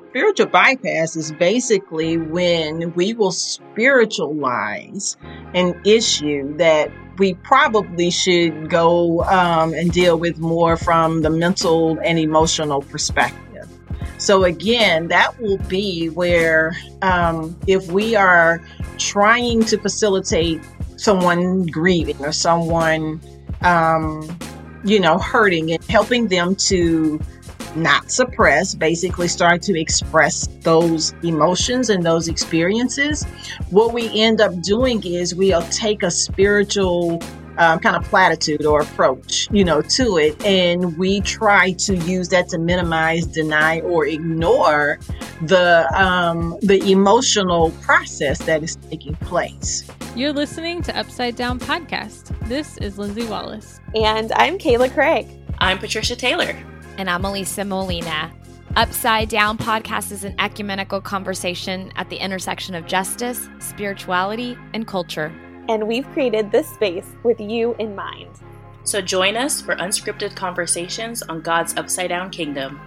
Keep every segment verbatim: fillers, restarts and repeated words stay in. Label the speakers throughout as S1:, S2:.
S1: Spiritual bypass is basically when we will spiritualize an issue that we probably should go um, and deal with more from the mental and emotional perspective. So again, that will be where um, if we are trying to facilitate someone grieving or someone, um, you know, hurting and helping them to not suppress, basically start to express those emotions and those experiences, what we end up doing is we'll take a spiritual um, kind of platitude or approach, you know, to it. And we try to use that to minimize, deny, or ignore the, um, the emotional process that is taking place.
S2: You're listening to Upside Down Podcast. This is Lindsay Wallace.
S3: And I'm Kayla Craig.
S4: I'm Patricia Taylor.
S5: And I'm Elisa Molina. Upside Down Podcast is an ecumenical conversation at the intersection of justice, spirituality, and culture.
S3: And we've created this space with you in mind.
S4: So join us for unscripted conversations on God's Upside Down Kingdom.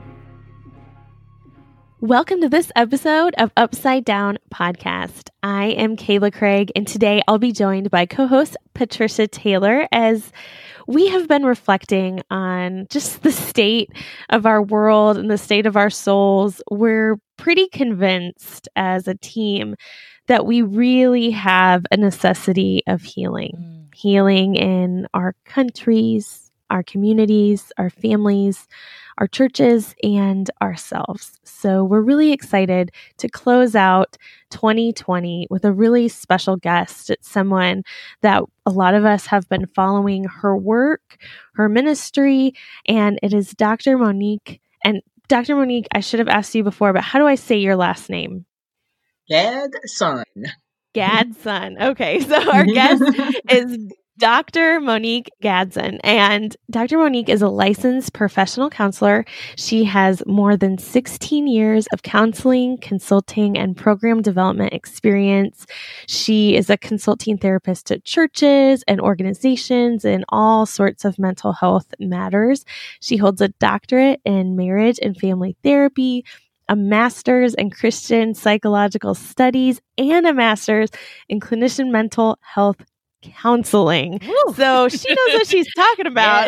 S6: Welcome to this episode of Upside Down Podcast. I am Kayla Craig, and today I'll be joined by co-host Patricia Taylor as we have been reflecting on just the state of our world and the state of our souls. We're pretty convinced as a team that we really have a necessity of healing. Mm. Healing in our countries, our communities, our families, our churches, and ourselves. So we're really excited to close out twenty twenty with a really special guest. It's someone that a lot of us have been following her work, her ministry, and it is Doctor Monique. And Doctor Monique, I should have asked you before, but how do I say your last name?
S1: Gadson.
S6: Gadson. Okay, so our guest is Doctor Monique Gadson, and Doctor Monique is a licensed professional counselor. She has more than sixteen years of counseling, consulting, and program development experience. She is a consulting therapist to churches and organizations in all sorts of mental health matters. She holds a doctorate in marriage and family therapy, a master's in Christian psychological studies, and a master's in clinician mental health counseling. Woo. So she knows what she's talking about.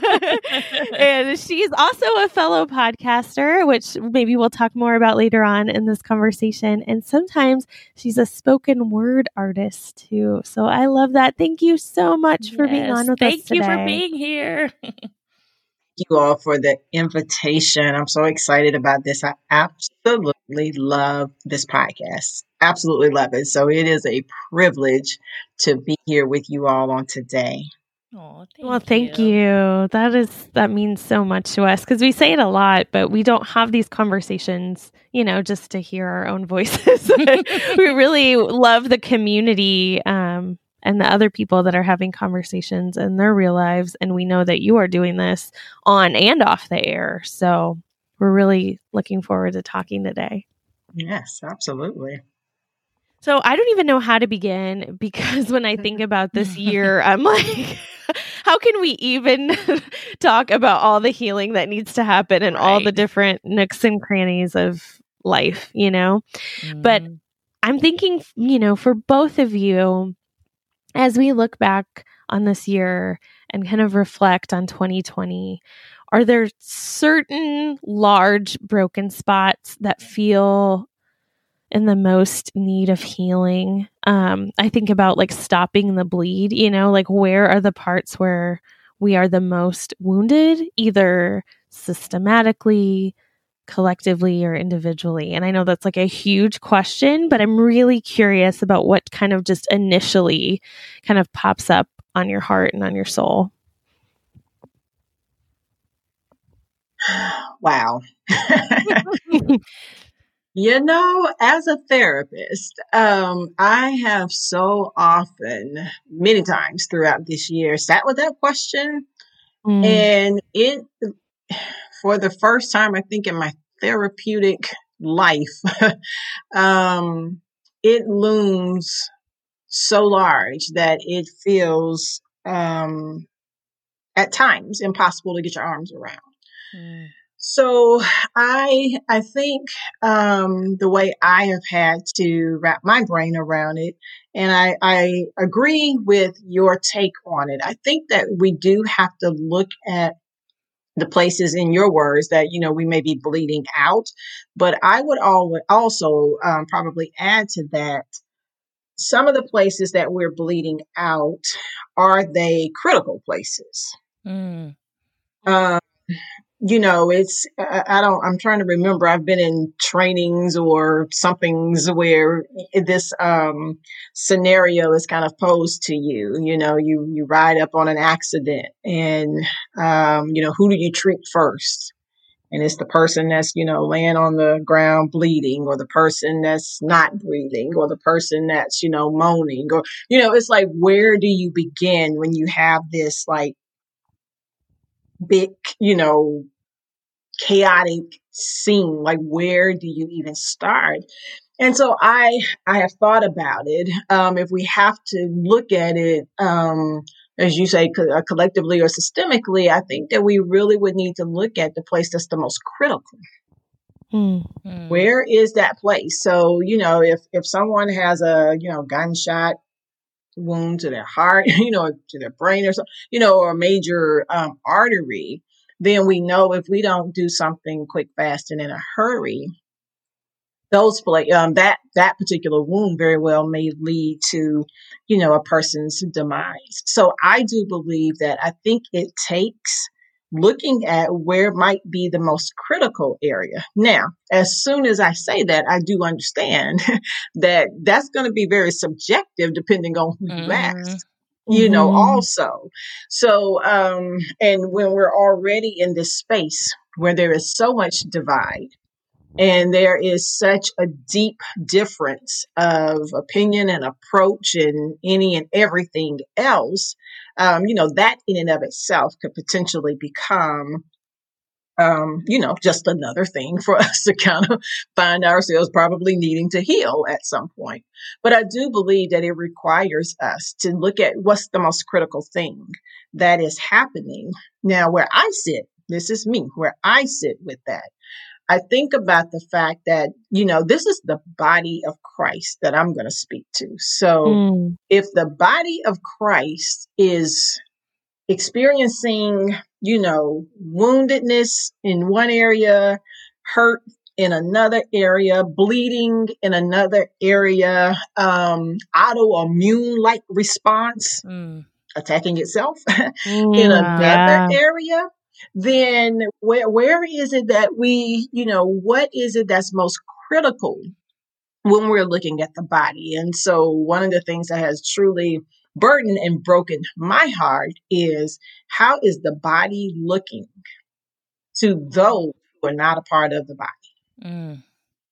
S6: And she's also a fellow podcaster, which maybe we'll talk more about later on in this conversation. And sometimes she's a spoken word artist too. So I love that. Thank you so much yes, for being on with us today.
S4: Thank you for being here.
S1: You all for the invitation. I'm so excited about this. I absolutely love this podcast. Absolutely love it. So it is a privilege to be here with you all on today.
S6: Oh, thank well, thank you. you. That is that means so much to us because we say it a lot, but we don't have these conversations, you know, just to hear our own voices. We really love the community um, and the other people that are having conversations in their real lives. And we know that you are doing this on and off the air. So we're really looking forward to talking today.
S1: Yes, absolutely.
S6: So I don't even know how to begin because when I think about this year, I'm like, how can we even talk about all the healing that needs to happen and right. all the different nooks and crannies of life, you know? Mm. But I'm thinking, you know, for both of you, as we look back on this year and kind of reflect on twenty twenty, are there certain large broken spots that feel in the most need of healing? Um, I think about like stopping the bleed, you know, like where are the parts where we are the most wounded, either systematically, collectively, or individually? And I know that's like a huge question, but I'm really curious about what kind of just initially kind of pops up on your heart and on your soul.
S1: Wow. You know, as a therapist, um, I have so often, many times throughout this year, sat with that question. Mm. And it, for the first time, I think in my therapeutic life, um, it looms so large that it feels, um, at times impossible to get your arms around. Mm. So I I think um, the way I have had to wrap my brain around it, and I, I agree with your take on it. I think that we do have to look at the places, in your words, that, you know, we may be bleeding out. But I would al- also um, probably add to that, some of the places that we're bleeding out, are they critical places?
S4: Mm.
S1: Um, you know, it's, I, I don't, I'm trying to remember, I've been in trainings or somethings where this um, scenario is kind of posed to you. You know, you, you ride up on an accident and, um, you know, who do you treat first? And it's the person that's, you know, laying on the ground bleeding, or the person that's not breathing, or the person that's, you know, moaning, or, you know, it's like, where do you begin when you have this like big, you know, chaotic scene? Like, where do you even start? And so I, I have thought about it. Um, if we have to look at it, um, as you say, co- uh, collectively or systemically, I think that we really would need to look at the place that's the most critical.
S6: Mm.
S4: Mm.
S1: Where is that place? So, you know, if, if someone has a, you know, gunshot wound to their heart, you know, to their brain or something, you know, or a major um, artery, then we know if we don't do something quick, fast, and in a hurry, those pla- um, that that particular wound very well may lead to, you know, a person's demise. So I do believe that I think it takes looking at where might be the most critical area. Now, as soon as I say that, I do understand that that's going to be very subjective depending on who you
S4: Mhm.
S1: ask. You know,
S6: Mhm.
S1: also. So, um, and when we're already in this space where there is so much divide, and there is such a deep difference of opinion and approach and any and everything else, um, you know, that in and of itself could potentially become, um, you know, just another thing for us to kind of find ourselves probably needing to heal at some point. But I do believe that it requires us to look at what's the most critical thing that is happening. Now, where I sit, this is me, where I sit with that, I think about the fact that, you know, this is the body of Christ that I'm going to speak to. So
S6: Mm.
S1: if the body of Christ is experiencing, you know, woundedness in one area, hurt in another area, bleeding in another area, um, autoimmune like response,
S4: Mm.
S1: attacking itself
S6: Mm.
S1: in
S4: Wow.
S1: another
S6: Yeah.
S1: area, then where where is it that we, you know, what is it that's most critical when we're looking at the body? And so one of the things that has truly burdened and broken my heart is, how is the body looking to those who are not a part of the body?
S4: Mm.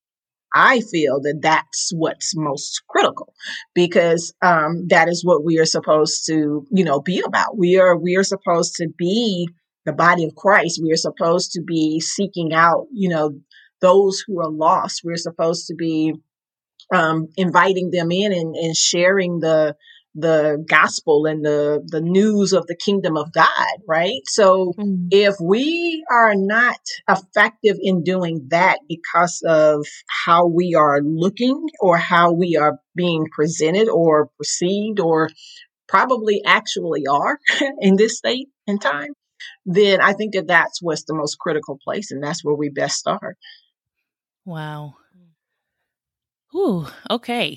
S1: I feel that that's what's most critical, because um, that is what we are supposed to, you know, be about. We are we are supposed to be the body of Christ. We are supposed to be seeking out, you know, those who are lost. We're supposed to be um, inviting them in and, and sharing the the gospel and the the news of the kingdom of God, right? So
S6: Mm.
S1: if we are not effective in doing that because of how we are looking or how we are being presented or perceived, or probably actually are in this state and time, then I think that that's what's the most critical place, and that's where we best start.
S4: Wow. Ooh, okay.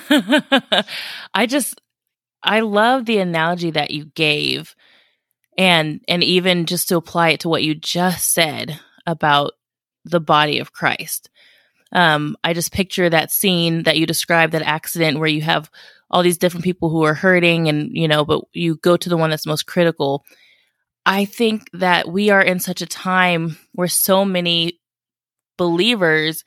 S4: I just, I love the analogy that you gave, and and even just to apply it to what you just said about the body of Christ. Um, I just picture that scene that you described, that accident where you have all these different people who are hurting, and, you know, but you go to the one that's most critical. I think that we are in such a time where so many believers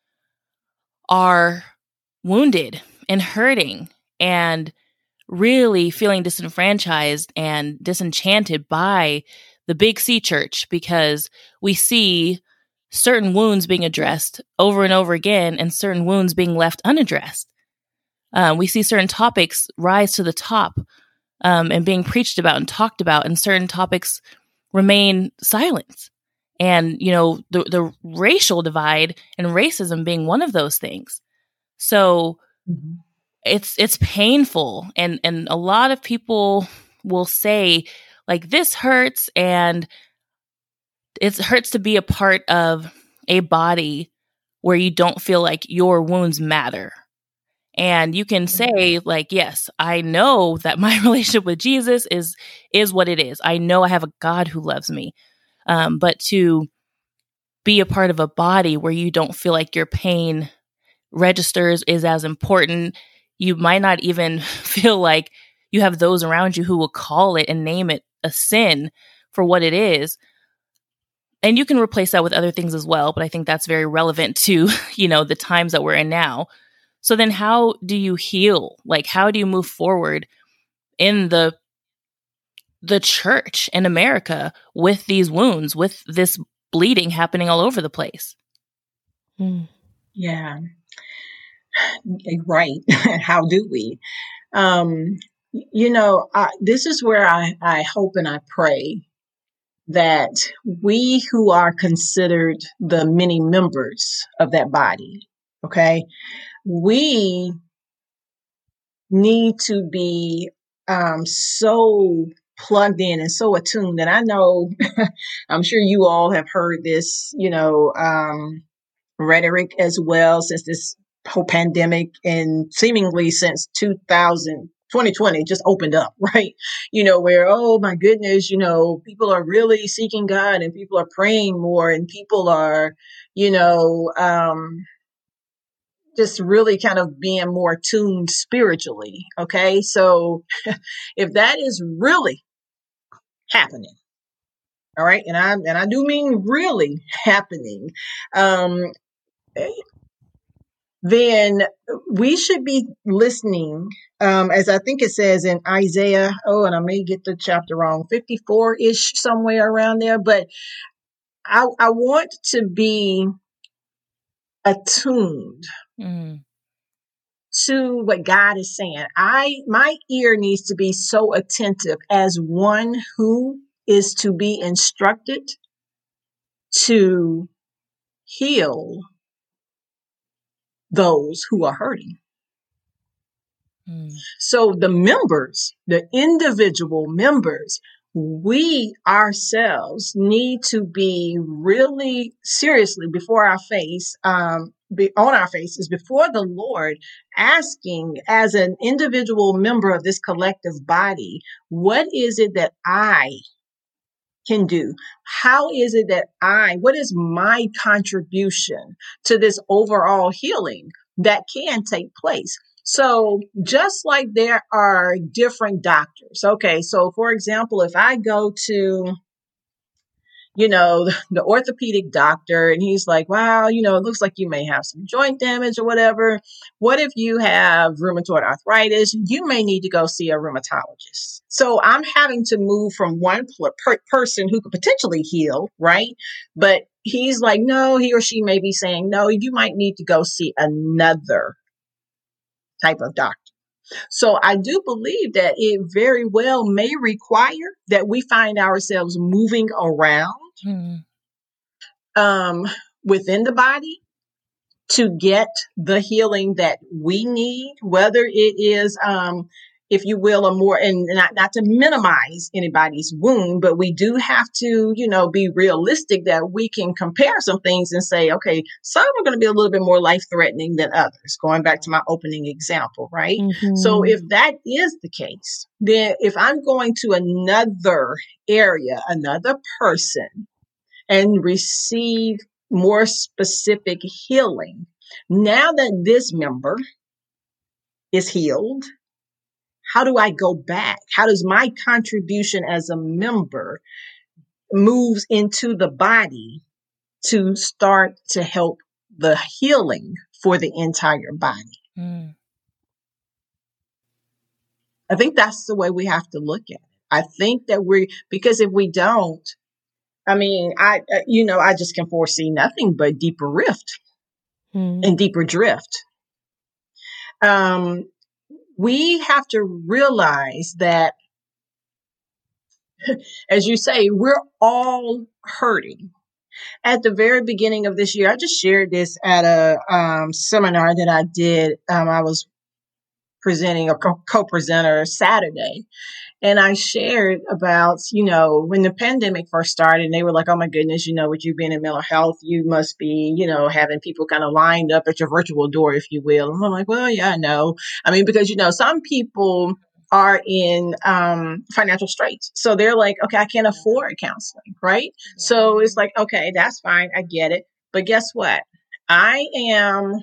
S4: are wounded and hurting and really feeling disenfranchised and disenchanted by the Big C church, because we see certain wounds being addressed over and over again and certain wounds being left unaddressed. Uh, we see certain topics rise to the top um, and being preached about and talked about, and certain topics remain silent. And, you know, the, the racial divide and racism being one of those things. So mm-hmm. it's, it's painful. And, and a lot of people will say like, this hurts, and it hurts to be a part of a body where you don't feel like your wounds matter. And you can say like, yes, I know that my relationship with Jesus is, is what it is. I know I have a God who loves me. Um, but to be a part of a body where you don't feel like your pain registers is as important, you might not even feel like you have those around you who will call it and name it a sin for what it is. And you can replace that with other things as well. But I think that's very relevant to, you know, the times that we're in now. So then how do you heal? Like, how do you move forward in the the church in America with these wounds, with this bleeding happening all over the place?
S1: Mm. Yeah. Right. How do we? Um, you know, I, this is where I, I hope and I pray that we who are considered the many members of that body, okay, we need to be um, so plugged in and so attuned. And I know, I'm sure you all have heard this, you know, um, rhetoric as well since this whole pandemic, and seemingly since two thousand, twenty twenty just opened up, right? You know, where, oh my goodness, you know, people are really seeking God and people are praying more and people are, you know, um, just really kind of being more tuned spiritually. Okay. So if that is really happening, all right. And I, and I do mean really happening, um, then we should be listening, um, as I think it says in Isaiah, oh, and I may get the chapter wrong, fifty-four-ish, somewhere around there, but I, I want to be attuned mm. to what God is saying. I, my ear needs to be so attentive as one who is to be instructed to heal those who are hurting. Mm. So the members, the individual members, we ourselves need to be really seriously before our face, um, be on our faces before the Lord, asking as an individual member of this collective body, what is it that I can do? How is it that I, what is my contribution to this overall healing that can take place? So just like there are different doctors. Okay. So for example, if I go to, you know, the orthopedic doctor and he's like, wow, you know, it looks like you may have some joint damage or whatever. What if you have rheumatoid arthritis? You may need to go see a rheumatologist. So I'm having to move from one per- person who could potentially heal, right? But he's like, no, he or she may be saying, no, you might need to go see another type of doctor. So I do believe that it very well may require that we find ourselves moving around mm. um, within the body to get the healing that we need, whether it is, um, if you will, a more, and not, not to minimize anybody's wound, but we do have to, you know, be realistic that we can compare some things and say, okay, some are going to be a little bit more life-threatening than others, going back to my opening example, right? Mm-hmm. So if that is the case, then if I'm going to another area, another person, and receive more specific healing, now that this member is healed, how do I go back? How does my contribution as a member moves into the body to start to help the healing for the entire body? Mm. I think that's the way we have to look at it. I think that we, because if we don't, I mean, I, you know, I just can foresee nothing but deeper rift mm. and deeper drift. Um, we have to realize that, as you say, we're all hurting. At the very beginning of this year, I just shared this at a um, seminar that I did. Um, I was presenting a co- co-presenter Saturday. And I shared about, you know, when the pandemic first started, and they were like, oh my goodness, you know, with you being in mental health, you must be, you know, having people kind of lined up at your virtual door, if you will. And I'm like, well, yeah, I know. I mean, because, you know, some people are in um, financial straits. So they're like, okay, I can't afford counseling, right? So it's like, okay, that's fine. I get it. But guess what? I am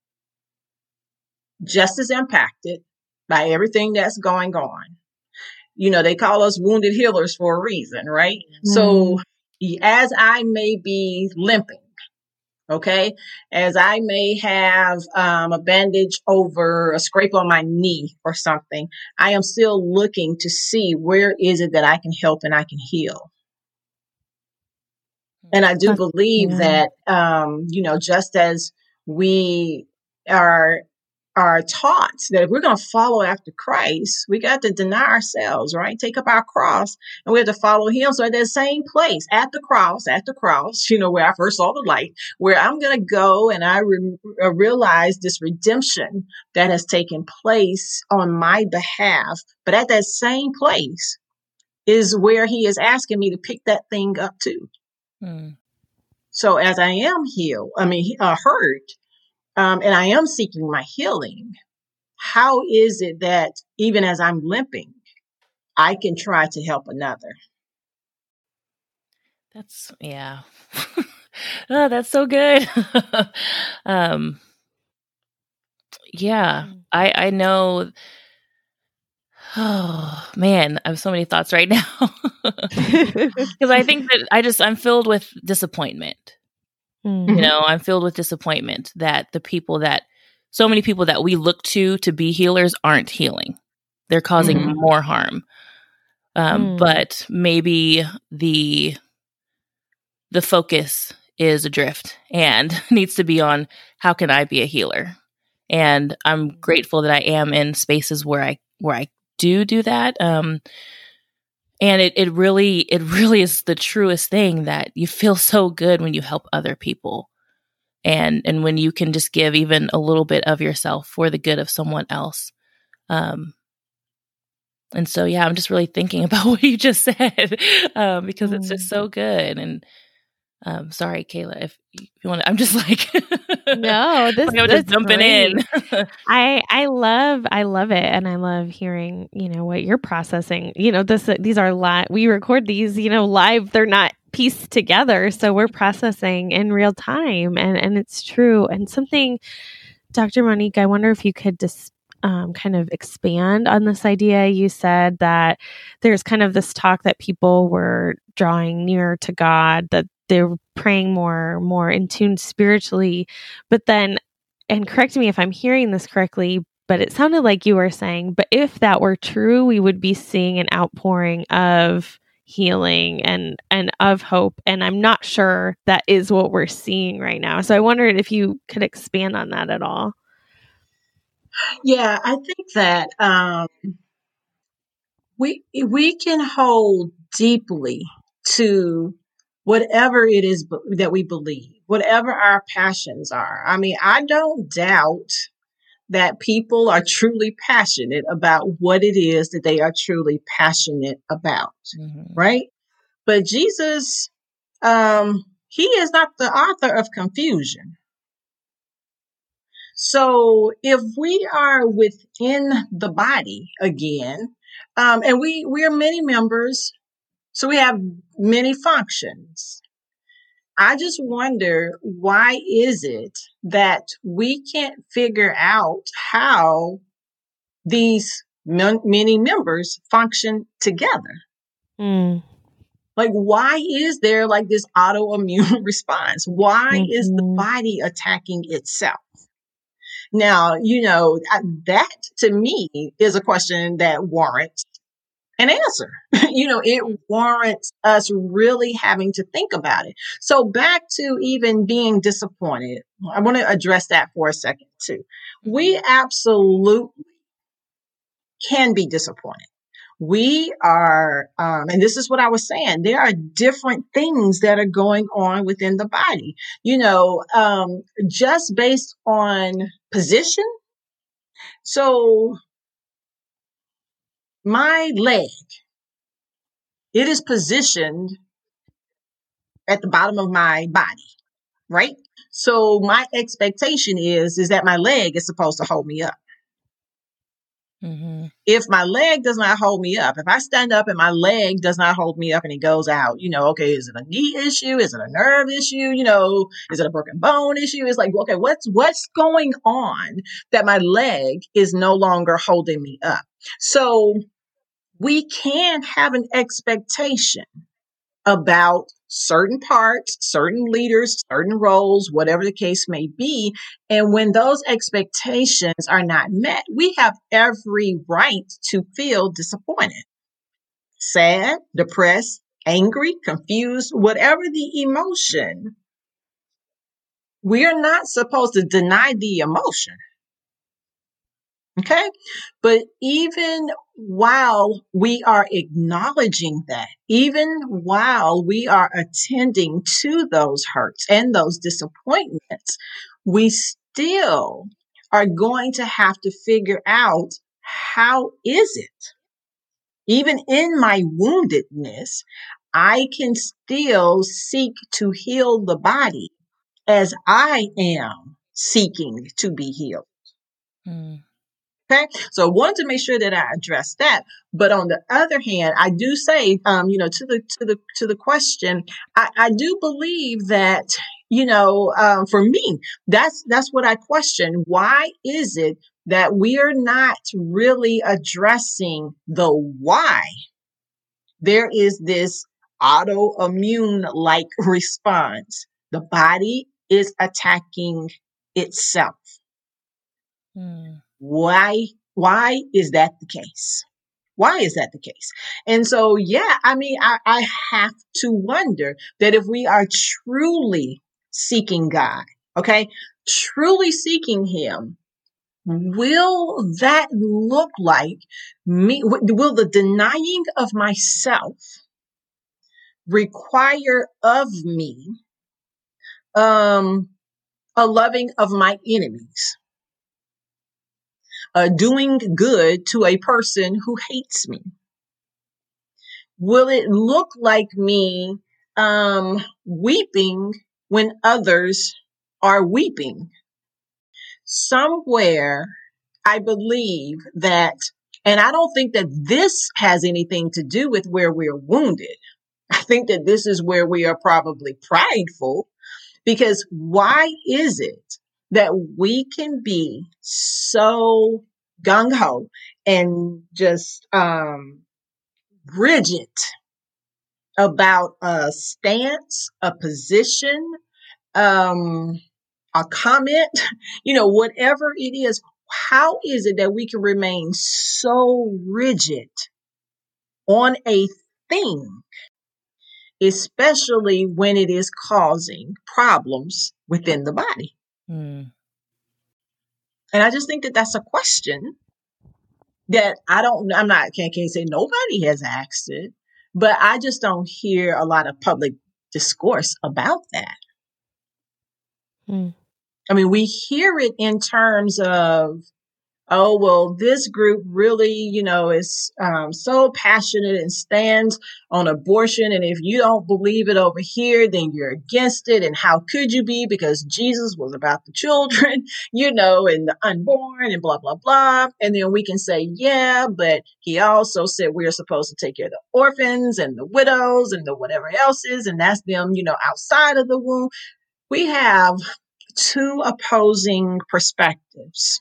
S1: just as impacted by everything that's going on. You know, they call us wounded healers for a reason, right? Mm. So as I may be limping, okay, as I may have um, a bandage over a scrape on my knee or something, I am still looking to see where is it that I can help and I can heal. And I do believe yeah. that, um, you know, just as we are are taught that if we're going to follow after Christ, we got to deny ourselves, right? Take up our cross and we have to follow him. So at that same place, at the cross, at the cross, you know, where I first saw the light, where I'm going to go and I re- realize this redemption that has taken place on my behalf. But at that same place is where he is asking me to pick that thing up too. Hmm. So as I am healed, I mean, uh, hurt, Um, and I am seeking my healing, how is it that even as I'm limping, I can try to help another?
S4: That's, yeah. Oh, that's so good. um, yeah, I, I know. Oh, man, I have so many thoughts right now. Because I think that I just, I'm filled with disappointment. Mm-hmm. You know, I'm filled with disappointment that the people that, so many people that we look to to be healers aren't healing. They're causing mm-hmm. more harm. Um, mm. But maybe the the focus is adrift and needs to be on how can I be a healer? And I'm grateful that I am in spaces where I where I do do that. Um, And it, it really, it really is the truest thing that you feel so good when you help other people. And, and when you can just give even a little bit of yourself for the good of someone else. Um, and so, yeah, I'm just really thinking about what you just said, um, because mm. it's just so good. And, um, sorry, Kayla, if you want to, I'm just like,
S6: no, this
S4: like I'm just jumping
S6: great.
S4: in.
S6: I, I love, I love it. And I love hearing, you know, what you're processing, you know, this, these are live, we record these, you know, live, they're not pieced together. So we're processing in real time and, and it's true. And something, Doctor Monique, I wonder if you could just um, kind of expand on this idea. You said that there's kind of this talk that people were drawing nearer to God, that they're praying more, more in tune spiritually. But then, and correct me if I'm hearing this correctly, but it sounded like you were saying, but if that were true, we would be seeing an outpouring of healing and, and of hope. And I'm not sure that is what we're seeing right now. So I wondered if you could expand on that at all.
S1: Yeah, I think that um, we we can hold deeply to whatever it is b- that we believe, whatever our passions are. I mean, I don't doubt that people are truly passionate about what it is that they are truly passionate about, mm-hmm. right? But Jesus, um, he is not the author of confusion. So if we are within the body again, um, and we, we are many members, so we have many functions. I just wonder, why is it that we can't figure out how these m- many members function together? Mm. Like, why is there like this autoimmune response? Why mm-hmm. is the body attacking itself? Now, you know, that to me is a question that warrants an answer. You know, it warrants us really having to think about it. So back to even being disappointed, I want to address that for a second too. We absolutely can be disappointed. We are, um, and this is what I was saying, there are different things that are going on within the body, you know, um, just based on position. So my leg, it is positioned at the bottom of my body, right? So my expectation is, is that my leg is supposed to hold me up.
S4: Mm-hmm.
S1: If my leg does not hold me up, if I stand up and my leg does not hold me up and it goes out, you know, okay, is it a knee issue? Is it a nerve issue? You know, is it a broken bone issue? It's like, okay, what's, what's going on that my leg is no longer holding me up? So we can have an expectation about certain parts, certain leaders, certain roles, whatever the case may be. And when those expectations are not met, we have every right to feel disappointed, sad, depressed, angry, confused, whatever the emotion. We are not supposed to deny the emotion. Okay. But even while we are acknowledging that, even while we are attending to those hurts and those disappointments, we still are going to have to figure out, how is it? Even in my woundedness, I can still seek to heal the body as I am seeking to be healed.
S4: Mm.
S1: Okay, so I wanted to make sure that I address that. But on the other hand, I do say, um, you know, to the to the to the question, I, I do believe that, you know, um, for me, that's that's what I question. Why is it that we are not really addressing the why? There is this autoimmune like response. The body is attacking itself.
S4: Mm.
S1: Why, why is that the case? Why is that the case? And so, yeah, I mean, I, I have to wonder that if we are truly seeking God, okay, truly seeking Him, will that look like me? Will the denying of myself require of me um, a loving of my enemies? Uh, doing good to a person who hates me? Will it look like me um, weeping when others are weeping? Somewhere, I believe that, and I don't think that this has anything to do with where we're wounded. I think that this is where we are probably prideful, because why is it that we can be so gung-ho and just um, rigid about a stance, a position, um, a comment, you know, whatever it is? How is it that we can remain so rigid on a thing, especially when it is causing problems within the body?
S4: Mm.
S1: And I just think that that's a question that I don't, I'm not, can't, can't say nobody has asked it, but I just don't hear a lot of public discourse about that.
S6: Mm.
S1: I mean, we hear it in terms of, oh, well, this group really, you know, is um, so passionate and stands on abortion. And if you don't believe it over here, then you're against it. And how could you be? Because Jesus was about the children, you know, and the unborn and blah, blah, blah. And then we can say, yeah, but he also said we're supposed to take care of the orphans and the widows and the whatever else is. And that's them, you know, outside of the womb. We have two opposing perspectives.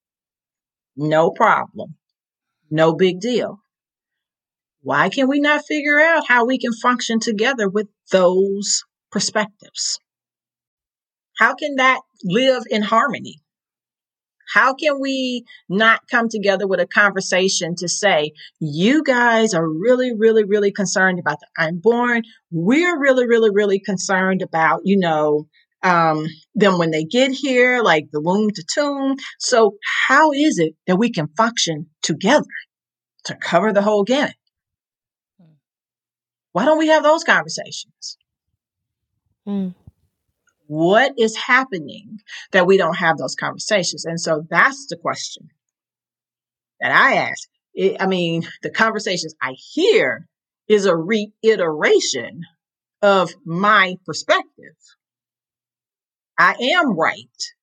S1: No problem. No big deal. Why can we not figure out how we can function together with those perspectives? How can that live in harmony? How can we not come together with a conversation to say, you guys are really, really, really concerned about the unborn. We're really, really, really concerned about, you know, um, them when they get here, like the womb to tomb. So how is it that we can function together? to cover the whole gamut. Why don't we have those conversations?
S6: Mm.
S1: What is happening that we don't have those conversations? And so that's the question that I ask. It, I mean, the conversations I hear is a reiteration of my perspective. I am right.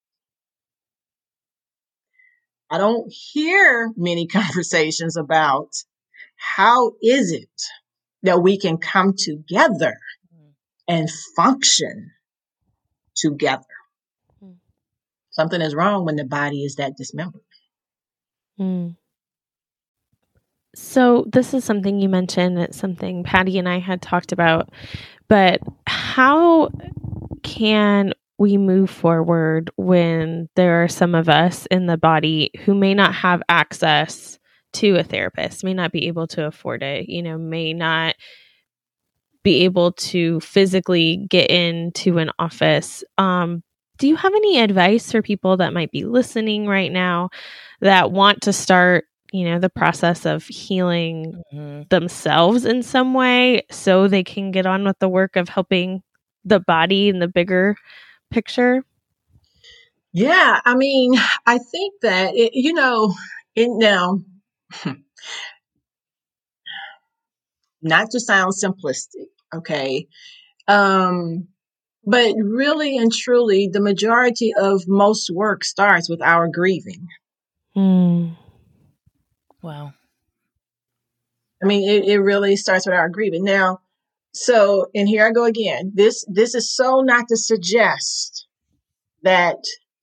S1: I don't hear many conversations about how is it that we can come together and function together. Mm. Something is wrong when the body is that dismembered.
S6: Mm. So this is something you mentioned. It's something Patty and I had talked about. But how can we move forward when there are some of us in the body who may not have access to a therapist, may not be able to afford it, you know, may not be able to physically get into an office? Um, do you have any advice for people that might be listening right now that want to start, you know, the process of healing mm-hmm. themselves in some way so they can get on with the work of helping the body in the bigger picture?
S1: Yeah, I mean, I think that, it, you know, it now, not to sound simplistic, okay, um, but really and truly, the majority of most work starts with our grieving.
S6: Mm.
S4: Wow.
S1: I mean, it, it really starts with our grieving. Now, so, and here I go again. This this is so not to suggest that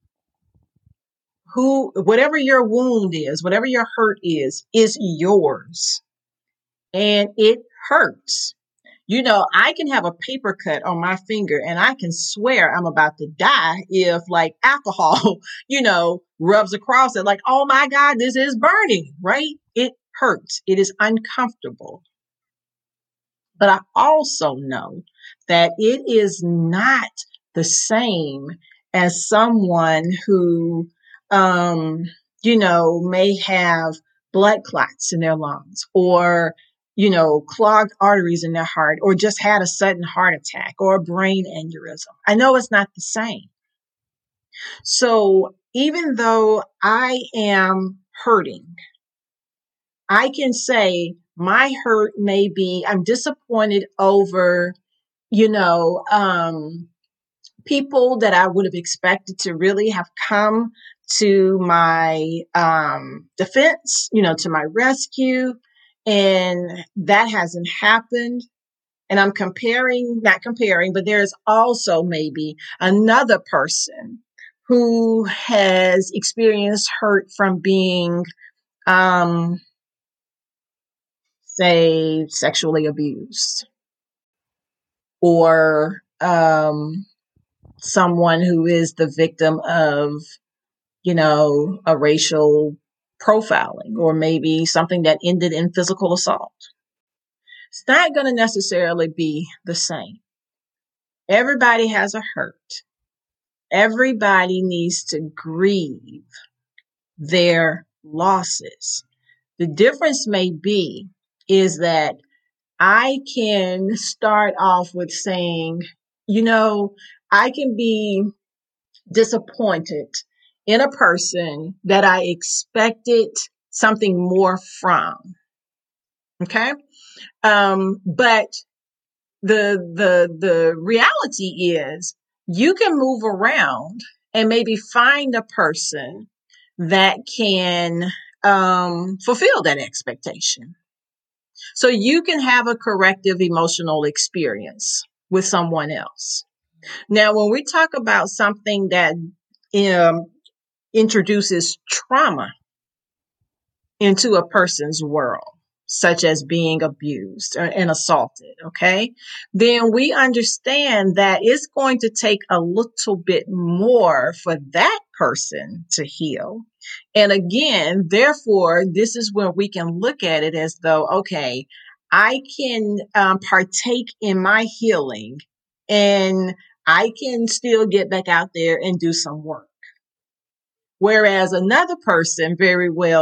S1: who, whatever your wound is, whatever your hurt is, is yours. And it hurts. You know, I can have a paper cut on my finger and I can swear I'm about to die if like alcohol, you know, rubs across it like, oh my God, this is burning, right? It hurts. It is uncomfortable. But I also know that it is not the same as someone who, um, you know, may have blood clots in their lungs or, you know, clogged arteries in their heart or just had a sudden heart attack or a brain aneurysm. I know it's not the same. So even though I am hurting, I can say my hurt may be, I'm disappointed over, you know, um, people that I would have expected to really have come to my um, defense, you know, to my rescue. And that hasn't happened. And I'm comparing, not comparing, but there's also maybe another person who has experienced hurt from being, um, say, sexually abused, or um, someone who is the victim of, you know, a racial profiling, or maybe something that ended in physical assault. It's not going to necessarily be the same. Everybody has a hurt. Everybody needs to grieve their losses. The difference may be is that I can start off with saying, you know, I can be disappointed in a person that I expected something more from. Okay. Um, but the, the, the reality is you can move around and maybe find a person that can, um, fulfill that expectation. So you can have a corrective emotional experience with someone else. Now, when we talk about something that um, introduces trauma into a person's world, such as being abused and assaulted, okay, then we understand that it's going to take a little bit more for that person to heal. And again, therefore, this is where we can look at it as though, okay, I can um, partake in my healing and I can still get back out there and do some work. Whereas another person very well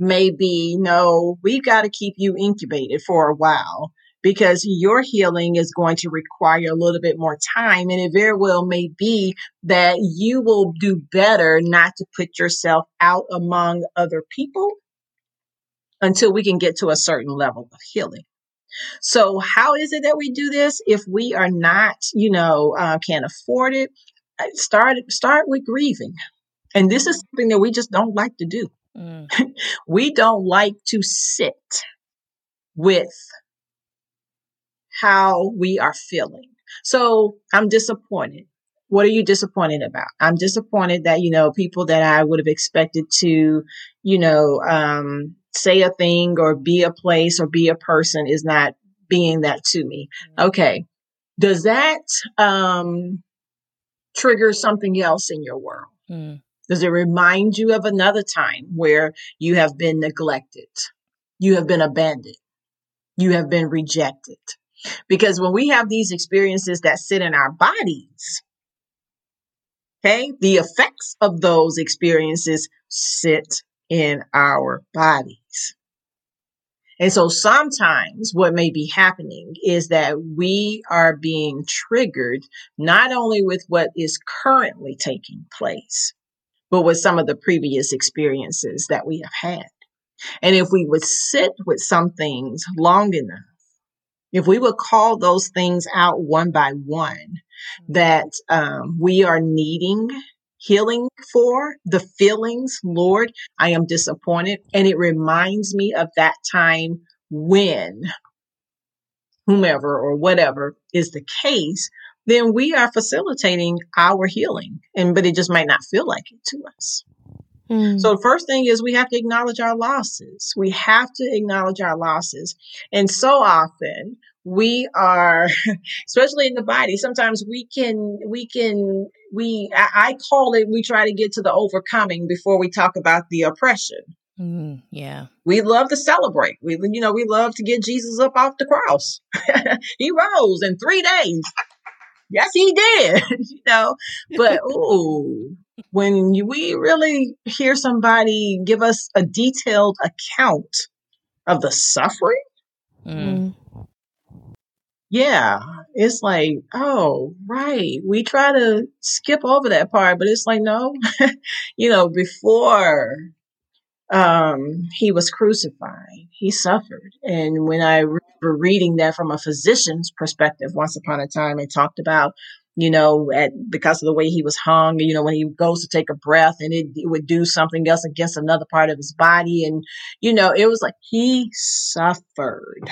S1: may be, no, we've got to keep you incubated for a while because your healing is going to require a little bit more time. And it very well may be that you will do better not to put yourself out among other people until we can get to a certain level of healing. So how is it that we do this? If we are not, you know, uh, can't afford it, start, start with grieving. And this is something that we just don't like to do. Mm. We don't like to sit with how we are feeling. So I'm disappointed. What are you disappointed about? I'm disappointed that, you know, people that I would have expected to, you know, um, say a thing or be a place or be a person is not being that to me. Okay. Does that um, trigger something else in your world? Mm. Does it remind you of another time where you have been neglected? You have been abandoned. You have been rejected. Because when we have these experiences that sit in our bodies, okay, the effects of those experiences sit in our bodies. And so sometimes what may be happening is that we are being triggered not only with what is currently taking place, but with some of the previous experiences that we have had. And if we would sit with some things long enough, if we would call those things out one by one that um, we are needing healing for, the feelings, Lord, I am disappointed. And it reminds me of that time when whomever or whatever is the case, then we are facilitating our healing. And but it just might not feel like it to us. So the first thing is we have to acknowledge our losses. We have to acknowledge our losses. And so often we are, especially in the body, sometimes we can, we can, we, I, I call it, we try to get to the overcoming before we talk about the oppression.
S4: Mm, yeah.
S1: We love to celebrate. We, you know, we love to get Jesus up off the cross. He rose in three days. Yes, he did, you know, but ooh, when you, we really hear somebody give us a detailed account of the suffering, mm. yeah, it's like, oh, right. We try to skip over that part, but it's like, no, you know, before um, he was crucified, he suffered. And when I remember reading that from a physician's perspective, once upon a time, it talked about, you know, at, because of the way he was hung, you know, when he goes to take a breath and it, it would do something else against another part of his body. And, you know, it was like he suffered.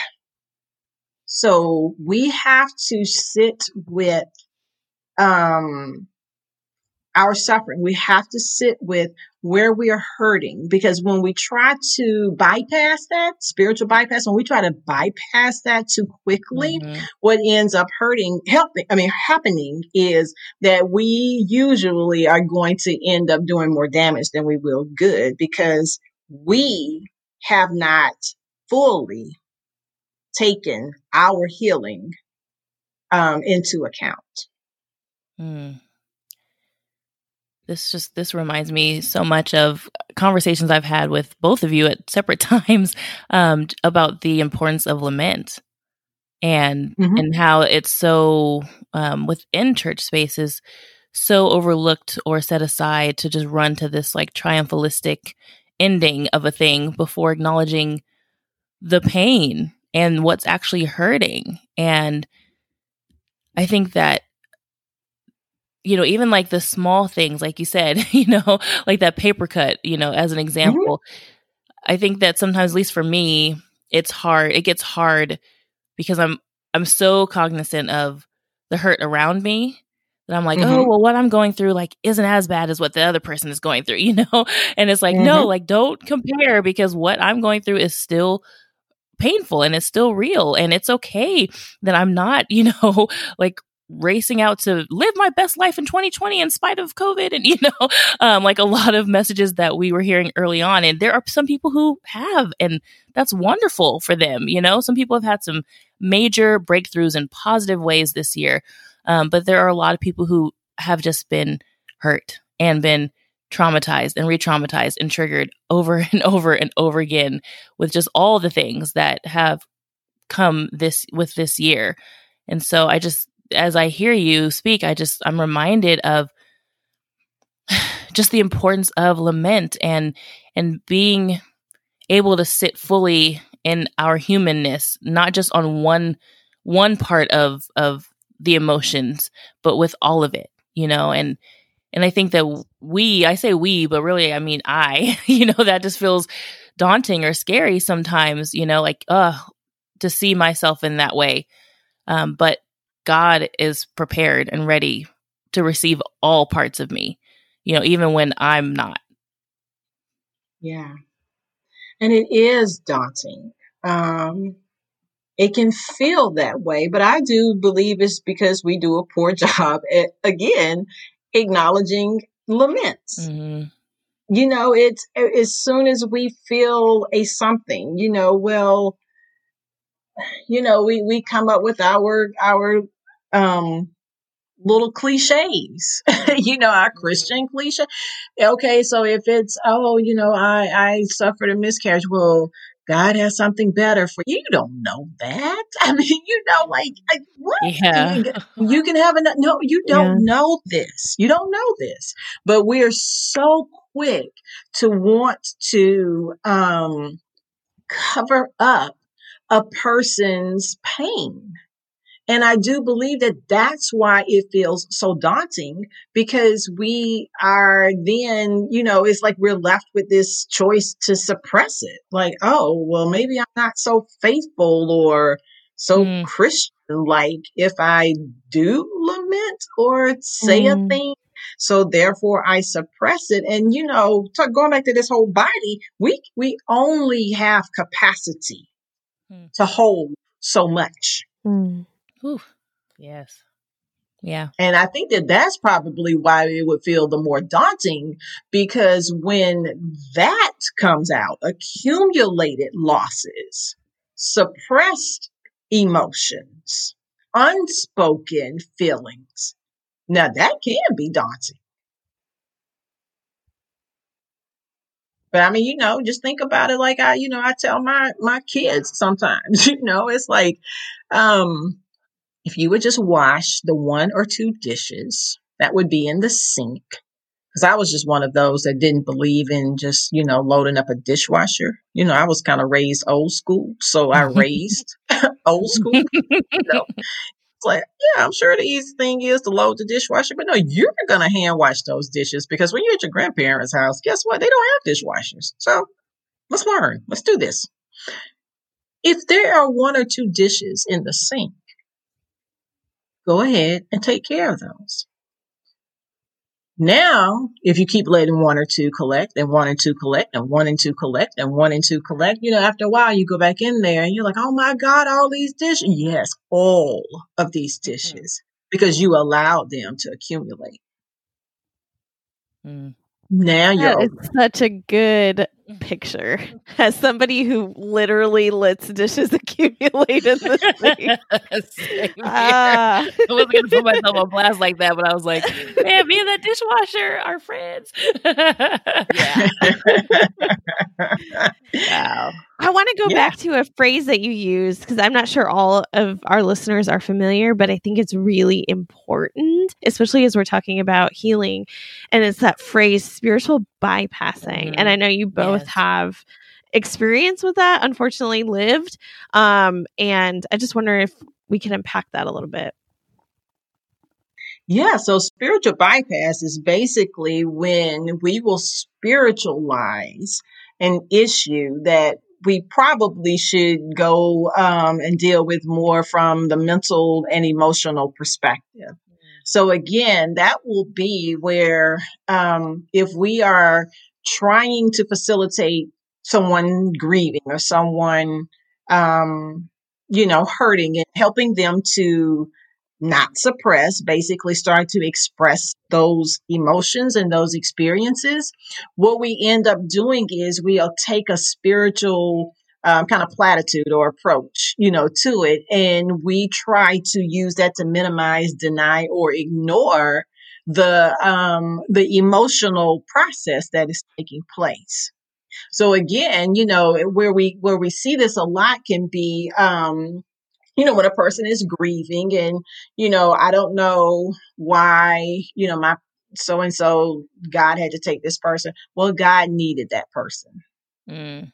S1: So we have to sit with um, our suffering. We have to sit with where we are hurting, because when we try to bypass that spiritual bypass, when we try to bypass that too quickly, mm-hmm. what ends up hurting, helping, I mean, happening is that we usually are going to end up doing more damage than we will good, because we have not fully taken our healing um, into account.
S4: Mm. This just, this reminds me so much of conversations I've had with both of you at separate times um, about the importance of lament and, mm-hmm. and how it's so, um, within church spaces, so overlooked or set aside to just run to this like triumphalistic ending of a thing before acknowledging the pain and what's actually hurting. And I think that, you know, even like the small things, like you said, you know, like that paper cut, you know, as an example, mm-hmm. I think that sometimes, at least for me, it's hard. It gets hard because I'm, I'm so cognizant of the hurt around me that I'm like, mm-hmm. oh, well, what I'm going through, like, isn't as bad as what the other person is going through, you know? And it's like, mm-hmm. no, like, don't compare, because what I'm going through is still painful and it's still real. And it's okay that I'm not, you know, like, racing out to live my best life in twenty twenty in spite of COVID. And, you know, um, like a lot of messages that we were hearing early on. And there are some people who have, and that's wonderful for them. You know, some people have had some major breakthroughs in positive ways this year. Um, but there are a lot of people who have just been hurt and been traumatized and re-traumatized and triggered over and over and over again with just all the things that have come this with this year. And so I just, as I hear you speak, I just, I'm reminded of just the importance of lament and, and being able to sit fully in our humanness, not just on one, one part of, of the emotions, but with all of it, you know, and, and I think that we, I say we, but really, I mean, I, you know, that just feels daunting or scary sometimes, you know, like, uh, to see myself in that way. Um, but God is prepared and ready to receive all parts of me, you know, even when I'm not.
S1: Yeah. And it is daunting. Um, it can feel that way, but I do believe it's because we do a poor job at, again, acknowledging laments.
S4: Mm-hmm.
S1: You know, it's as soon as we feel a something, you know, well, you know, we, we come up with our, our, um, little cliches, you know, our Christian cliche. Okay. So if it's, oh, you know, I, I suffered a miscarriage. Well, God has something better for you. You don't know that. I mean, you know, like, like what?
S4: Yeah.
S1: You can have a, no, you don't
S6: Yeah.
S1: know this. You don't know this, but we're so quick to want to, um, cover up a person's pain. And I do believe that that's why it feels so daunting, because we are then, you know, it's like we're left with this choice to suppress it. Like, oh, well, maybe I'm not so faithful or so
S4: Mm.
S1: Christian like if I do lament or say
S6: Mm.
S1: a thing. So therefore I suppress it. And, you know, so going back to this whole body, we, we only have capacity
S4: Mm.
S1: to hold so much.
S6: Mm.
S4: Ooh. Yes. Yeah.
S1: And I think that that's probably why it would feel the more daunting, because when that comes out, accumulated losses, suppressed emotions, unspoken feelings, now that can be daunting. But I mean, you know, just think about it like I, you know, I tell my, my kids sometimes, you know, it's like, um, if you would just wash the one or two dishes that would be in the sink, because I was just one of those that didn't believe in just, you know, loading up a dishwasher. You know, I was kind of raised old school. So I raised old school. You know, it's like, yeah, I'm sure the easy thing is to load the dishwasher. But no, you're going to hand wash those dishes, because when you're at your grandparents' house, guess what? They don't have dishwashers. So let's learn. Let's do this. If there are one or two dishes in the sink, go ahead and take care of those. Now, if you keep letting one or two collect and one and two collect and one and two collect and one and two collect, you know, after a while you go back in there and you're like, oh my God, all these dishes. Yes, all of these dishes, because you allowed them to accumulate.
S4: Mm.
S1: Now you're
S6: That is such a good picture. As somebody who literally lets dishes accumulate in the sink.
S4: Same here.
S6: Ah.
S4: I wasn't going to put myself on blast like that, but I was like, man, me and that dishwasher are friends. Yeah. Wow.
S6: I want to go
S1: Yeah.
S6: back to a phrase that you used, because I'm not sure all of our listeners are familiar, but I think it's really important, especially as we're talking about healing. And it's that phrase, spiritual bypassing.
S4: Mhm.
S6: And I know you both
S4: Yes.
S6: have experience with that, unfortunately lived. Um, and I just wonder if we can unpack that a little bit.
S1: Yeah, so spiritual bypass is basically when we will spiritualize an issue that we probably should go um, and deal with more from the mental and emotional perspective. So again, that will be where um, if we are trying to facilitate someone grieving or someone, um, you know, hurting and helping them to not suppress, basically start to express those emotions and those experiences, what we end up doing is we'll take a spiritual um, kind of platitude or approach, you know, to it. And we try to use that to minimize, deny, or ignore the um, the emotional process that is taking place. So again, you know, where we where we see this a lot can be, um, you know, when a person is grieving and, you know, I don't know why, you know, my so and so, God had to take this person. Well, God needed that person.
S4: Mm.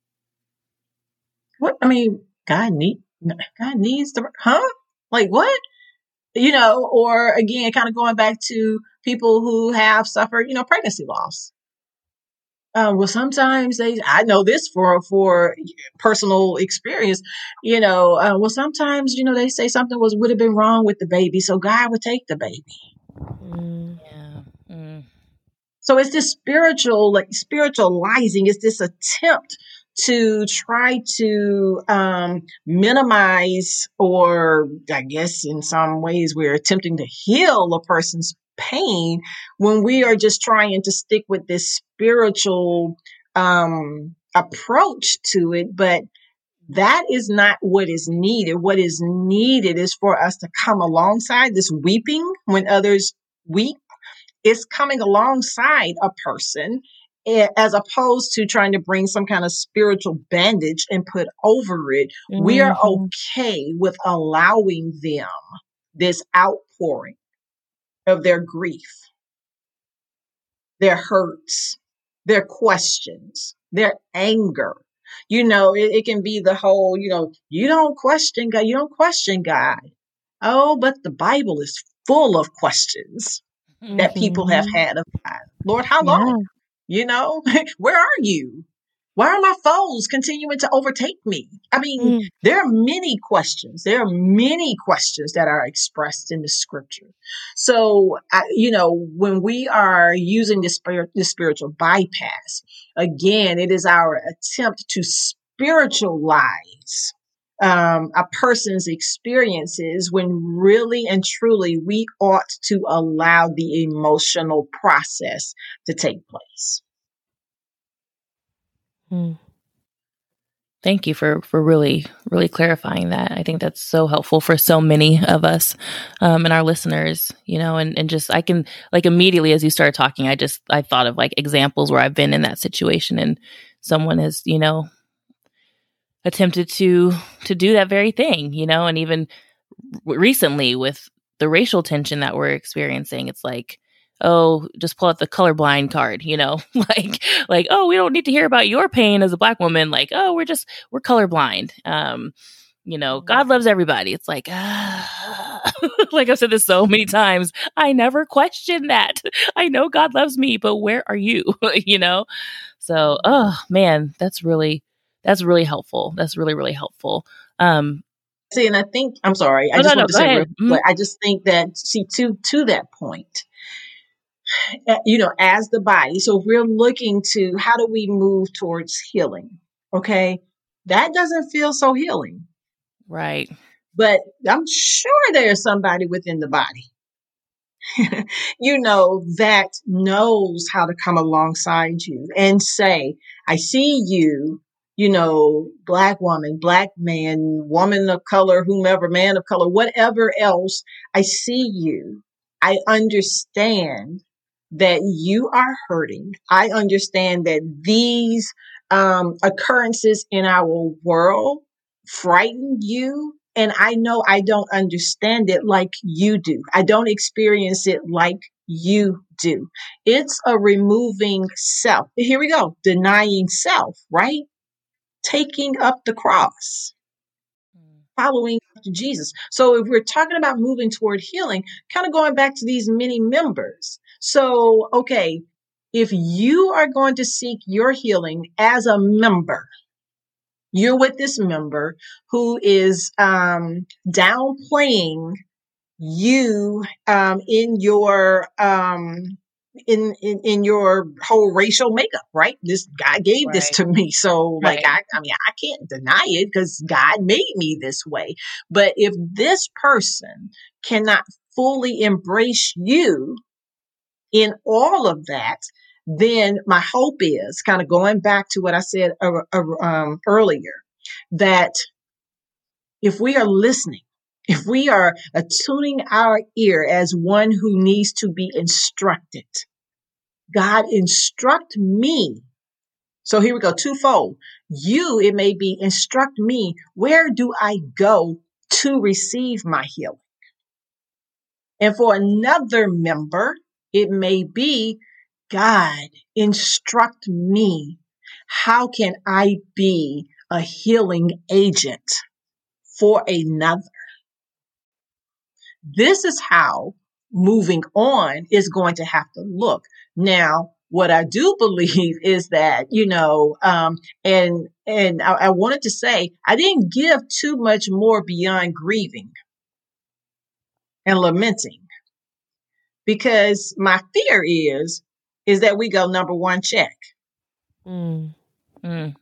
S1: What? I mean, God need God needs the huh? Like what? You know, or again, kind of going back to people who have suffered, you know, pregnancy loss. Uh, well, sometimes they, I know this for, for personal experience, you know, uh, well, sometimes, you know, they say something was, would have been wrong with the baby. So God would take the baby.
S4: Mm. Yeah. Mm.
S1: So it's this spiritual, like spiritualizing. It's this attempt to try to um, minimize, or I guess in some ways we're attempting to heal a person's pain when we are just trying to stick with this spiritual um, approach to it. But that is not what is needed. What is needed is for us to come alongside this weeping when others weep. It's coming alongside a person as opposed to trying to bring some kind of spiritual bandage and put over it. Mm-hmm. We are okay with allowing them this outpouring of their grief, their hurts, their questions, their anger. You know, it, it can be the whole, you know, you don't question God, you don't question God. Oh, but the Bible is full of questions that mm-hmm. people have had of God. Lord, how long? Yeah. You know, where are you? Why are my foes continuing to overtake me? I mean, mm. there are many questions. There are many questions that are expressed in the scripture. So, I, you know, when we are using this, this spiritual bypass, again, it is our attempt to spiritualize Um, a person's experiences when really and truly we ought to allow the emotional process to take place.
S4: Hmm. Thank you for, for really, really clarifying that. I think that's so helpful for so many of us um, and our listeners, you know, and, and just I can like immediately as you started talking, I just I thought of like examples where I've been in that situation and someone has, you know, attempted to to do that very thing, you know, and even recently with the racial tension that we're experiencing, it's like, oh, just pull out the colorblind card, you know, like, like, oh, we don't need to hear about your pain as a Black woman. Like, oh, we're just, we're colorblind. Um, you know, God loves everybody. It's like, ah. Like I've said this so many times, I never questioned that. I know God loves me, but where are you? You know? So, oh man, that's really, that's really helpful. That's really, really helpful. Um,
S1: see, and I think, I'm sorry, I
S4: no,
S1: just
S4: no,
S1: want
S4: no,
S1: to say, real
S4: mm-hmm.
S1: quick, I just think that, see, to, to that point, you know, as the body, so if we're looking to how do we move towards healing, okay, that doesn't feel so healing.
S4: Right.
S1: But I'm sure there's somebody within the body, you know, that knows how to come alongside you and say, I see you, you know, Black woman, Black man, woman of color, whomever, man of color, whatever else, I see you. I understand that you are hurting. I understand that these um, occurrences in our world frighten you. And I know I don't understand it like you do. I don't experience it like you do. It's a removing self. Here we go. Denying self, right? Taking up the cross. Following after Jesus. So if we're talking about moving toward healing, kind of going back to these many members. So, okay, if you are going to seek your healing as a member, you're with this member who is um, downplaying you um, in your um, in, in in your whole racial makeup, right? This God gave right. this to me, so right. like I, I mean, I can't deny it because God made me this way. But if this person cannot fully embrace you in all of that, then my hope is kind of going back to what I said uh, uh, um, earlier, that if we are listening, if we are attuning our ear as one who needs to be instructed, God, instruct me. So here we go, twofold. You, it may be instruct me, where do I go to receive my healing? And for another member, it may be, God, instruct me. How can I be a healing agent for another? This is how moving on is going to have to look. Now, what I do believe is that, you know, um, and and I, I wanted to say, I didn't give too much more beyond grieving and lamenting, because my fear is, is that we go number one, check.
S6: Mm.
S4: Mm.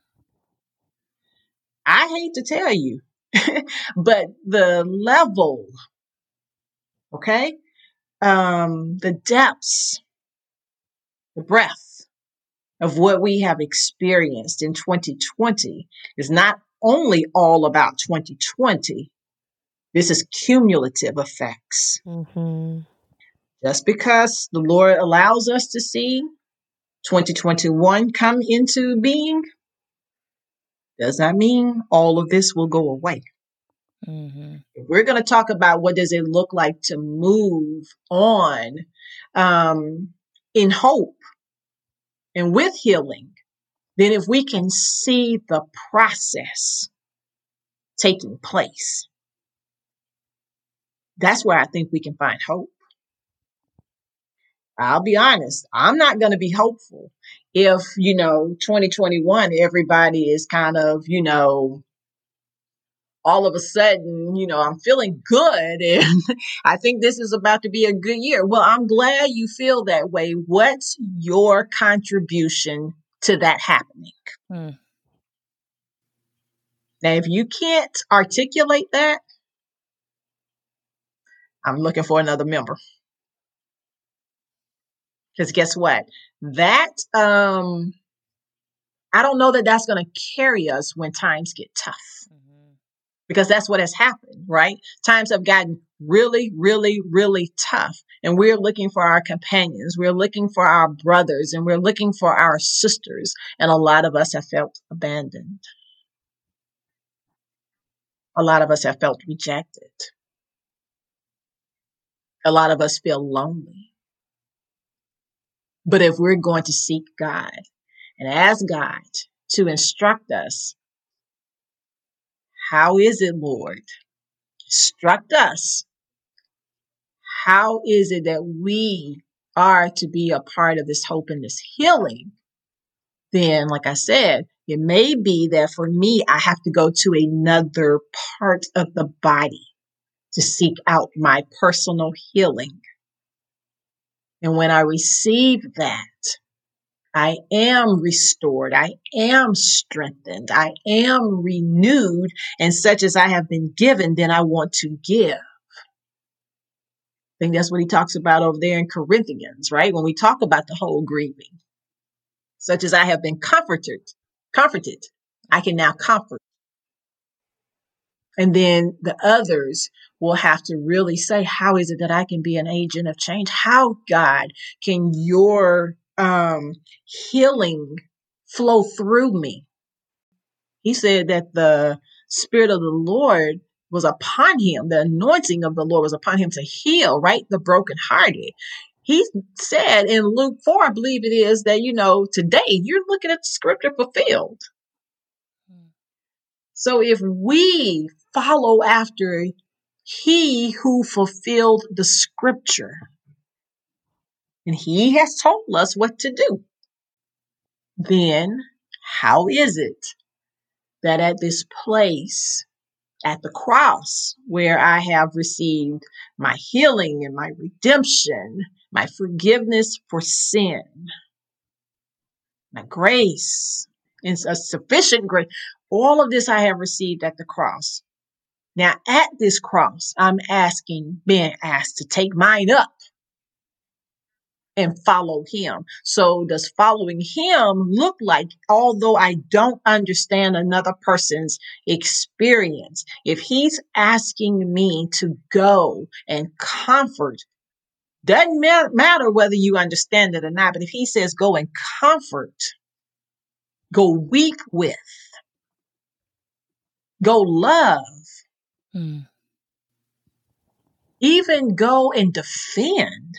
S1: I hate to tell you, but the level, okay, um, the depths, the breadth of what we have experienced in twenty twenty is not only all about twenty twenty. This is cumulative effects.
S6: Mm-hmm.
S1: Just because the Lord allows us to see twenty twenty-one come into being, does not mean all of this will go away.
S4: Mm-hmm.
S1: If we're going to talk about what does it look like to move on um, in hope and with healing, then if we can see the process taking place, that's where I think we can find hope. I'll be honest, I'm not going to be hopeful if, you know, twenty twenty-one, everybody is kind of, you know, all of a sudden, you know, I'm feeling good and I think this is about to be a good year. Well, I'm glad you feel that way. What's your contribution to that happening?
S4: Mm.
S1: Now, if you can't articulate that, I'm looking for another member. Because guess what? That, um, I don't know that that's going to carry us when times get tough. Mm-hmm. Because that's what has happened, right? Times have gotten really, really, really tough. And we're looking for our companions. We're looking for our brothers and we're looking for our sisters. And a lot of us have felt abandoned. A lot of us have felt rejected. A lot of us feel lonely. But if we're going to seek God and ask God to instruct us, how is it, Lord? Instruct us. How is it that we are to be a part of this hope and this healing? Then, like I said, it may be that for me, I have to go to another part of the body to seek out my personal healing. And when I receive that, I am restored. I am strengthened. I am renewed. And such as I have been given, then I want to give. I think that's what he talks about over there in Corinthians, right? When we talk about the whole grieving. Such as I have been comforted, comforted, I can now comfort. And then the others will have to really say, how is it that I can be an agent of change? How, God, can your um, healing flow through me? He said that the Spirit of the Lord was upon him. The anointing of the Lord was upon him to heal, right? The brokenhearted. He said in Luke four, I believe it is, that, you know, today you're looking at the scripture fulfilled. So if we follow after he who fulfilled the scripture, and he has told us what to do, then how is it that at this place, at the cross, where I have received my healing and my redemption, my forgiveness for sin, my grace, and a sufficient grace, all of this I have received at the cross. Now, at this cross, I'm asking, being asked to take mine up and follow him. So does following him look like, although I don't understand another person's experience, if he's asking me to go and comfort, doesn't ma- matter whether you understand it or not, but if he says go and comfort, go weep with, go love,
S4: Mm.
S1: even go and defend,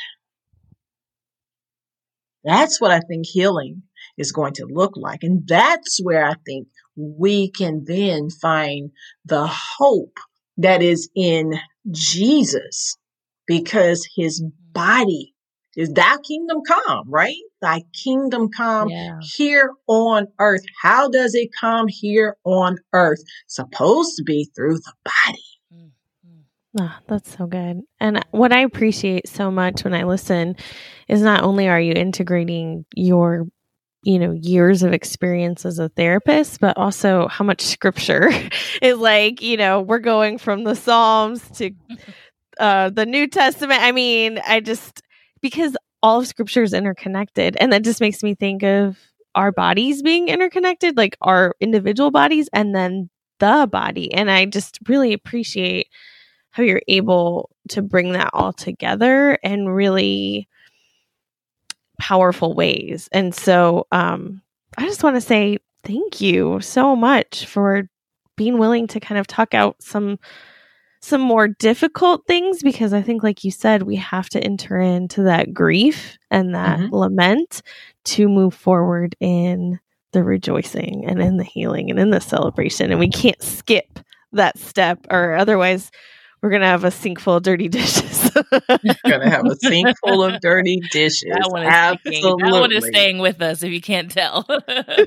S1: that's what I think healing is going to look like. And that's where I think we can then find the hope that is in Jesus, because his body is thy kingdom come, right? Thy kingdom come
S4: Yeah.
S1: here on earth. How does it come here on earth? Supposed to be through the body.
S6: Oh, that's so good. And what I appreciate so much when I listen is not only are you integrating your, you know, years of experience as a therapist, but also how much scripture is like, you know, we're going from the Psalms to uh, the New Testament. I mean, I just, because all of scripture is interconnected. And that just makes me think of our bodies being interconnected, like our individual bodies and then the body. And I just really appreciate how you're able to bring that all together in really powerful ways. And so um, I just want to say thank you so much for being willing to kind of talk out some some more difficult things, because I think, like you said, we have to enter into that grief and that
S1: Mhm.
S6: lament to move forward in the rejoicing and in the healing and in the celebration. And we can't skip that step, or otherwise we're going to have a sink full of dirty dishes.
S1: Gonna have a sink full of dirty dishes.
S4: That one is
S1: Absolutely.
S4: sticking. That one is staying with us, if you can't tell.
S1: And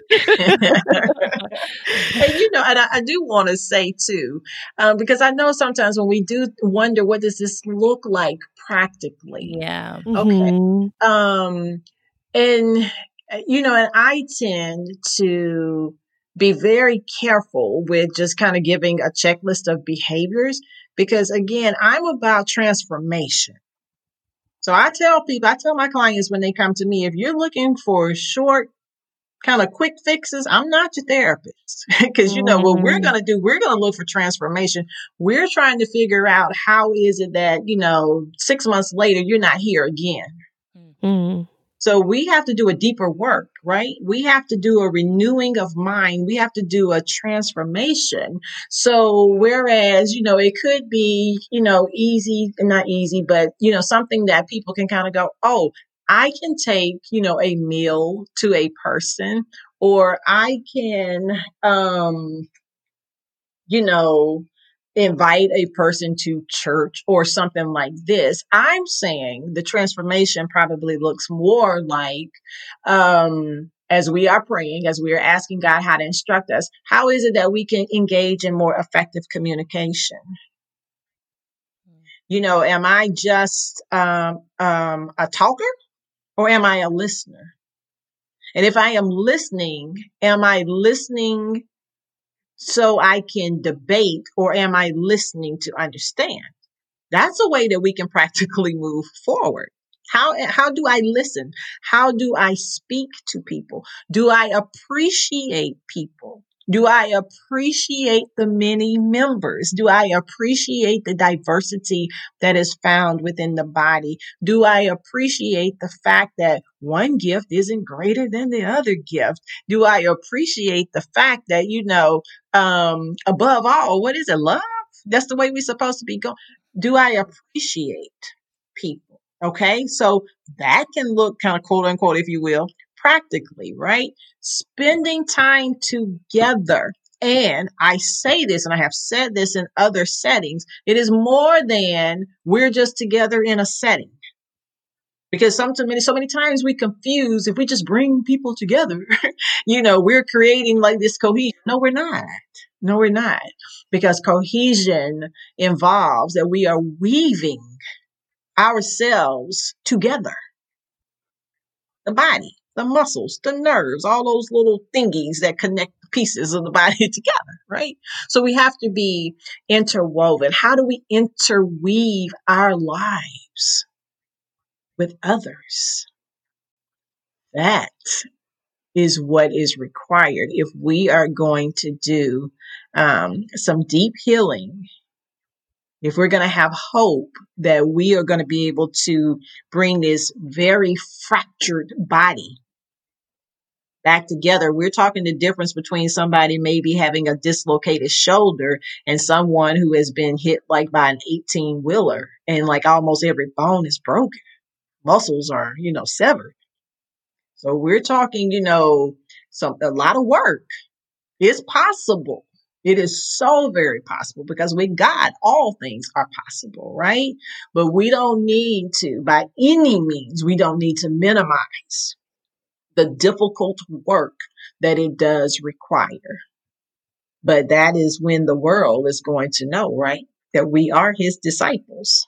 S1: you know, and I, I do want to say too, um, because I know sometimes when we do wonder, what does this look like practically?
S4: Yeah.
S1: Okay.
S6: Mhm.
S1: Um, and uh, you know, and I tend to be very careful with just kind of giving a checklist of behaviors, because again, I'm about transformation. So I tell people, I tell my clients when they come to me, if you're looking for short, kind of quick fixes, I'm not your therapist. Because, you know, what we're going to do, we're going to look for transformation. We're trying to figure out how is it that, you know, six months later, you're not here again.
S6: Mm.
S1: So we have to do a deeper work, right? We have to do a renewing of mind. We have to do a transformation. So whereas, you know, it could be, you know, easy, not easy, but, you know, something that people can kind of go, oh, I can take, you know, a meal to a person, or I can, um, you know, invite a person to church or something like this. I'm saying the transformation probably looks more like, um, as we are praying, as we are asking God how to instruct us, how is it that we can engage in more effective communication? You know, am I just um, um, a talker, or am I a listener? And if I am listening, am I listening so I can debate, or am I listening to understand? That's a way that we can practically move forward. How, how do I listen? How do I speak to people? Do I appreciate people? Do I appreciate the many members? Do I appreciate the diversity that is found within the body? Do I appreciate the fact that one gift isn't greater than the other gift? Do I appreciate the fact that, you know, um, above all, what is it? Love? That's the way we're supposed to be going. Do I appreciate people? Okay. So that can look kind of quote unquote, if you will, practically, right? Spending time together. And I say this, and I have said this in other settings, it is more than we're just together in a setting. Because some, so many, so many times we confuse, if we just bring people together, you know, we're creating like this cohesion. No, we're not. No, we're not. Because cohesion involves that we are weaving ourselves together. The body, the muscles, the nerves, all those little thingies that connect the pieces of the body together, right? So we have to be interwoven. How do we interweave our lives with others? That is what is required if we are going to do um, some deep healing. If we're going to have hope that we are going to be able to bring this very fractured body back together. We're talking the difference between somebody maybe having a dislocated shoulder and someone who has been hit like by an eighteen wheeler and like almost every bone is broken. Muscles are, you know, severed. So we're talking, you know, some, a lot of work. It's possible. It is so very possible because with God, all things are possible, right? But we don't need to, by any means, we don't need to minimize the difficult work that it does require. But that is when the world is going to know, right? That we are his disciples.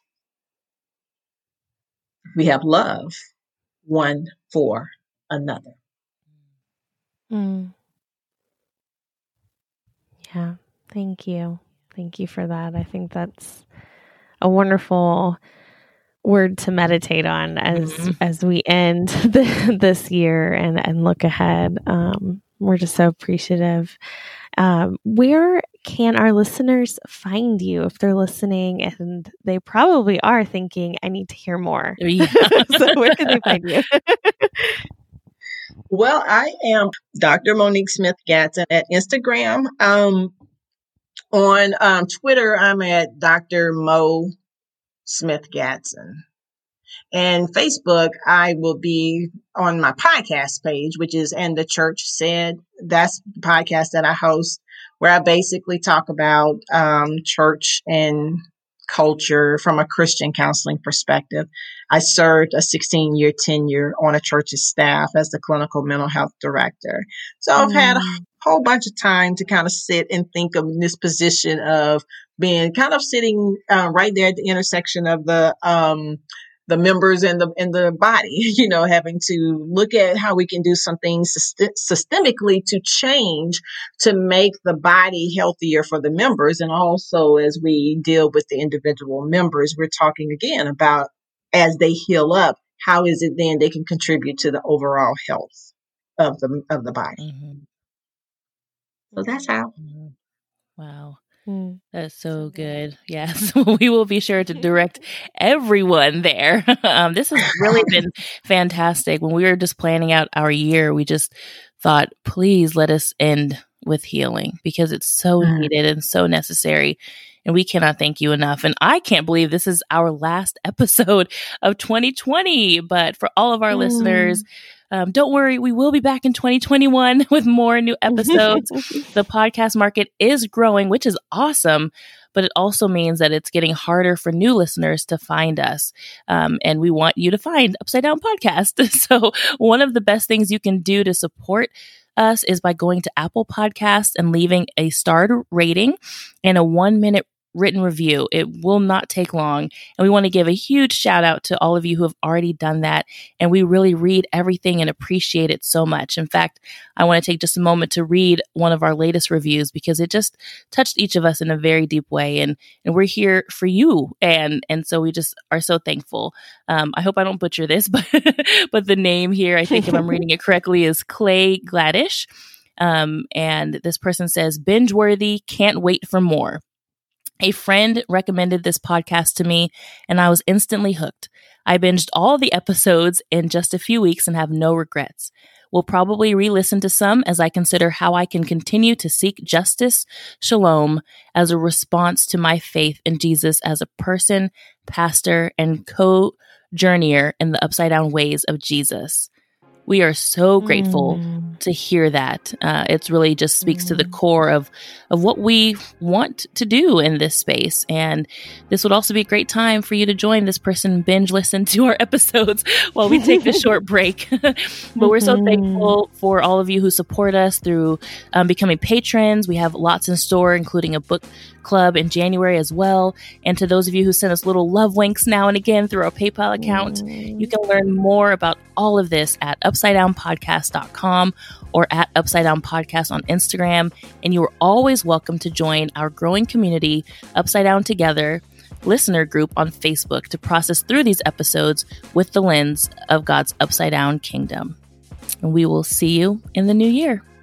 S1: We have love one for another.
S6: Mm. Yeah. Thank you. Thank you for that. I think that's a wonderful word to meditate on as mm-hmm. as we end the, this year and, and look ahead. Um, we're just so appreciative. Um, where can our listeners find you if they're listening and they probably are thinking, I need to hear more? Yeah. So where can they find you?
S1: Well, I am Doctor Monique Smith Gatson at Instagram. Um, on um, Twitter, I'm at Doctor Mo Smith Gatson. And Facebook, I will be on my podcast page, which is And the Church Said. That's the podcast that I host, where I basically talk about um, church and culture from a Christian counseling perspective. I served a sixteen-year tenure on a church's staff as the clinical mental health director. So I've had a whole bunch of time to kind of sit and think of this position of being kind of sitting uh, right there at the intersection of the um, the members and the in the body, you know, having to look at how we can do some things systemically to change to make the body healthier for the members. And also as we deal with the individual members, we're talking again about as they heal up, how is it then they can contribute to the overall health of the of the body. Mm-hmm. So that's how.
S4: Mm-hmm. Wow. That's so good. Yes, we will be sure to direct everyone there. Um, this has really been fantastic. When we were just planning out our year, we just thought, please let us end with healing because it's so needed and so necessary. And we cannot thank you enough. And I can't believe this is our last episode of twenty twenty. But for all of our mm. listeners, Um, don't worry, we will be back in twenty twenty-one with more new episodes. The podcast market is growing, which is awesome, but it also means that it's getting harder for new listeners to find us. Um, and we want you to find Upside Down Podcast. So one of the best things you can do to support us is by going to Apple Podcasts and leaving a starred rating and a one minute written review. It will not take long. And we want to give a huge shout out to all of you who have already done that. And we really read everything and appreciate it so much. In fact, I want to take just a moment to read one of our latest reviews because it just touched each of us in a very deep way. And, and we're here for you. And, and so we just are so thankful. Um, I hope I don't butcher this, but, but the name here, I think if I'm reading it correctly, is Clay Gladish. Um, and this person says, binge worthy, can't wait for more. A friend recommended this podcast to me, and I was instantly hooked. I binged all the episodes in just a few weeks and have no regrets. Will probably re-listen to some as I consider how I can continue to seek justice, shalom, as a response to my faith in Jesus as a person, pastor, and co-journeyer in the upside down ways of Jesus. We are so grateful mm. to hear that. Uh, it's really just speaks mm. to the core of, of what we want to do in this space. And this would also be a great time for you to join this person, binge listen to our episodes while we take this short break. But we're so thankful for all of you who support us through um, becoming patrons. We have lots in store, including a book club in January as well. And to those of you who send us little love winks now and again through our PayPal account, mm. you can learn more about all of this at upside down podcast dot com or at Upside Down Podcast on Instagram. And you are always welcome to join our growing community, Upside Down Together listener group on Facebook to process through these episodes with the lens of God's upside down kingdom. And we will see you in the new year.